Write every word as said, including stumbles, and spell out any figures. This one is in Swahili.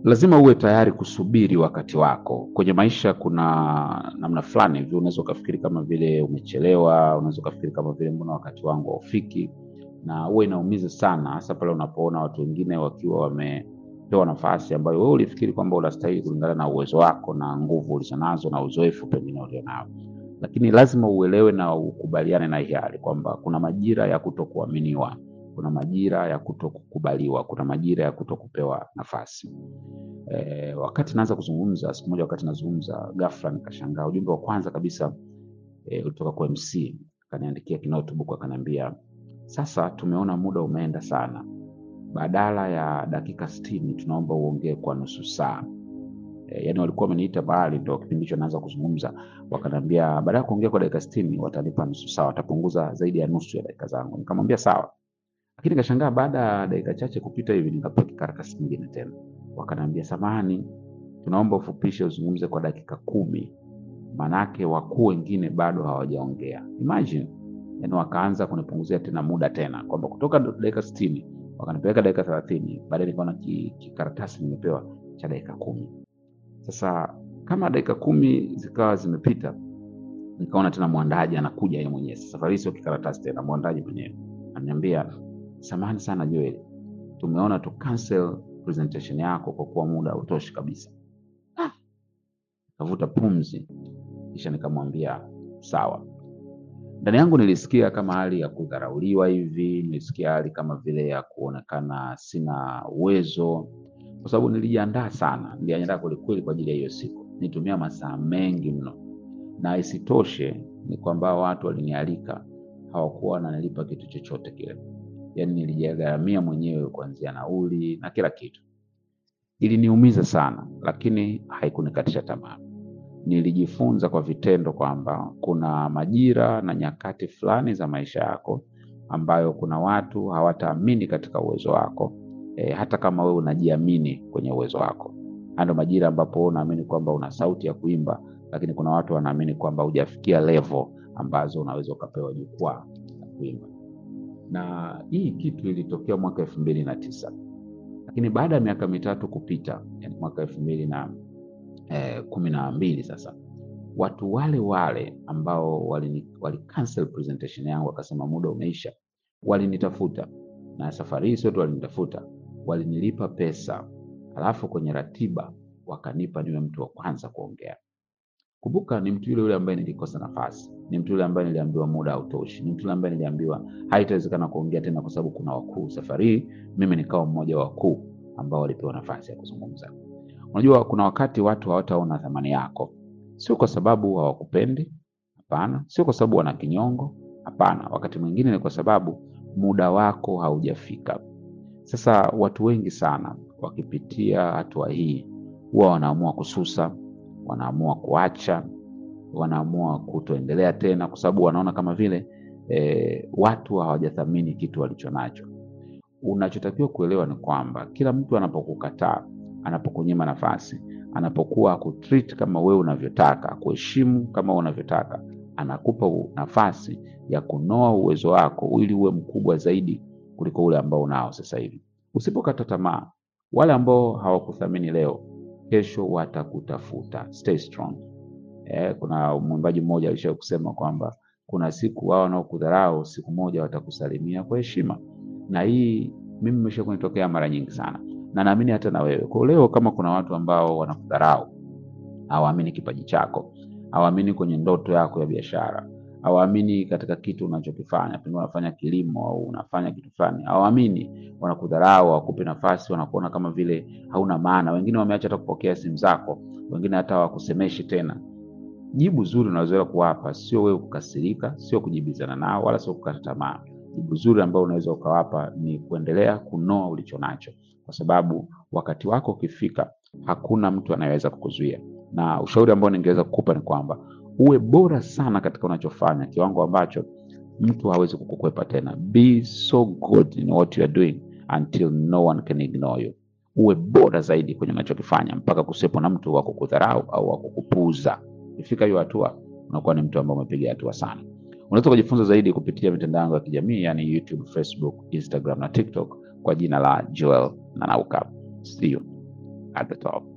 lazima uwe tayari kusubiri wakati wako. Kwenye maisha kuna namna fulani hivi unaweza ukafikiri kama vile umechelewa, unaweza ukafikiri kama vile mbona wakati wangu haufiki, na huwa inaumiza sana hasa pale unapoona watu wengine wakiwa wamepewa nafasi ambayo wewe ulifikiri kwamba unastahili kulingana na uwezo wako na nguvu ulizonazo na uzoefu pengine ulionao. Lakini lazima uelewe na ukubaliane na hii hali kwamba kuna majira ya kutokuaminiwa, kuna majira ya kutokukubaliwa, kuna majira ya kutokupewa nafasi. E, wakati naanza kuzungumza, siku moja wakati nazungumza, ghafla nikashangaa ujumbe wa kwanza kabisa e, kutoka kwa M C akaniandikia kinotebook akaniambia, sasa tumeona muda umeenda sana, badala ya dakika sitini tunaomba uongee kwa nusu saa. E, yani walikuwa wameniita mahali ndio kipindi hicho naanza kuzungumza, wakaniambia badala ya kuongea kwa dakika sitini watanipa nusu saa, watapunguza zaidi ya nusu ya dakika zangu. Nikamwambia sawa. Lakini nikashangaa baada ya dakika chache kupita hivi nikapewa karatasi nyingine tena. Wakaniambia samahani, tunaomba ufupishe uzungumze kwa dakika kumi. Manake wakuu wengine bado hawajaongea. Imagine, yani wakaanza kunipunguzia tena muda tena kwamba kutoka dakika sitini wakanipeleka dakika thelathini, baadaye nikaona kikaratasi nimepewa cha dakika kumi. Sasa kama dakika kumi zikawa zimepita, nikaona tena mwandaji anakuja yeye mwenyewe. Safari sio kikaratasi tena, mwandaji mwenyewe ananiambia, samahani sana Joel, tumeona tu cancel presentation yako kwa kuwa muda hautoshi kabisa. Ah, kavuta pumzi kisha nikamwambia sawa. Ndani yangu nilisikia kama hali ya kudharauliwa hivi, nilisikia hali kama vile ya kuonekana sina uwezo, kwa sababu nilijiandaa sana, nilijiandaa kweli kweli kwa ajili ya hiyo siku. Nitumia masaa mengi mno. Na isitoshe ni kwamba watu walinialika hawakuwa wananilipa kitu chochote kile. Yaani nilijigharamia mwenyewe kuanzia nauli na kila kitu. Iliniumiza sana, lakini haikunikatisha tamaa. Nilijifunza kwa vitendo kwamba kuna majira na nyakati fulani za maisha yako ambayo kuna watu hawataamini katika uwezo wako, e, hata kama wewe unajiamini kwenye uwezo wako. Ndio majira ambapo unaamini kwamba una sauti ya kuimba, lakini kuna watu wanaamini kwamba hujafikia level ambazo unaweza ukapewa jukwaa la kuimba. Na hii kitu ilitokea mwaka elfu mbili na tisa. Lakini baada ya miaka mitatu kupita, yani mwaka elfu mbili na kumi na mbili sasa, watu wale wale ambao wali, wali cancel presentation yangu wakasema muda umeisha, walinitafuta. Na safari hii sio tu walinitafuta, walinilipa pesa, alafu kwenye ratiba wakanipa niwe mtu wa kwanza kuongea. Kumbuka ni mtu yule yule ambaye nilikosa nafasi, ni mtu yule ambaye niliambiwa muda hautoshi, ni mtu yule ambaye niliambiwa haitawezekana kuongea tena kwa sababu kuna wakuu. Safari mimi nikawa mmoja wa wakuu ambao walipewa nafasi ya kuzungumza. Unajua kuna wakati watu hawataona thamani yako, sio kwa sababu hawakupendi, hapana, sio kwa sababu wana kinyongo, hapana, wakati mwingine ni kwa sababu muda wako haujafika. Sasa watu wengi sana wakipitia hatua hii huwa wanaamua kususa, wanaamua kuacha, wanaamua kutoendelea tena kwa sababu wanaona kama vile e, watu hawajathamini kitu walichonacho. Unachotakiwa kuelewa ni kwamba kila mtu anapokukataa, anapokunyima nafasi, anapokuwa kutreat kama wewe unavyotaka, kuheshimu kama unavyotaka, anakupa nafasi ya kunoa uwezo wako ili uwe mkubwa zaidi kuliko ule ambao unao sasa hivi. Usipokata tamaa, wale ambao hawakuthamini leo, kesho watakutafuta. Stay strong. Eh, kuna mwimbaji mmoja alishawahi kusema kwamba kuna siku wao wanaokudharau siku moja watakusalimia kwa heshima. Na hii mimi imeshakunitokea mara nyingi sana. Na naamini hata na wewe. Kwa leo kama kuna watu ambao wanakudharau, hawaamini kipaji chako, hawaamini kwenye ndoto yako ya biashara, hawaamini katika kitu unachokifanya, pengine unafanya kilimo au unafanya kitu fulani, hawaamini, wanakudharau, hawakupi nafasi, wanakuona kama vile hauna maana. Wengine wameacha hata kupokea simu zako, wengine hata hawakusemeshi tena. Jibu zuri unaweza kuwapa sio wewe kukasirika, sio kujibizana nao, wala sio kukata tamaa. Jibu zuri ambao unaweza ukawapa ni kuendelea kunoa ulichonacho, kwa sababu wakati wako ukifika hakuna mtu anayeweza kukuzuia. Na ushauri ambao ningeweza kukupa ni kwamba uwe bora sana katika unachofanya, kiwango ambacho mtu hawezi kukukwepa tena. Be so good in what you are doing until no one can ignore you. Uwe bora zaidi kwenye unachokifanya mpaka kusipo na mtu wa kukudharau au wa kukupuuza. Ifika hiyo hatua, unakuwa ni mtu ambaye umepiga hatua sana. Unaweza kujifunza zaidi kupitia mitandao ya kijamii, yani YouTube, Facebook, Instagram na TikTok kwa jina la Joel Nanauka. See you. at the top.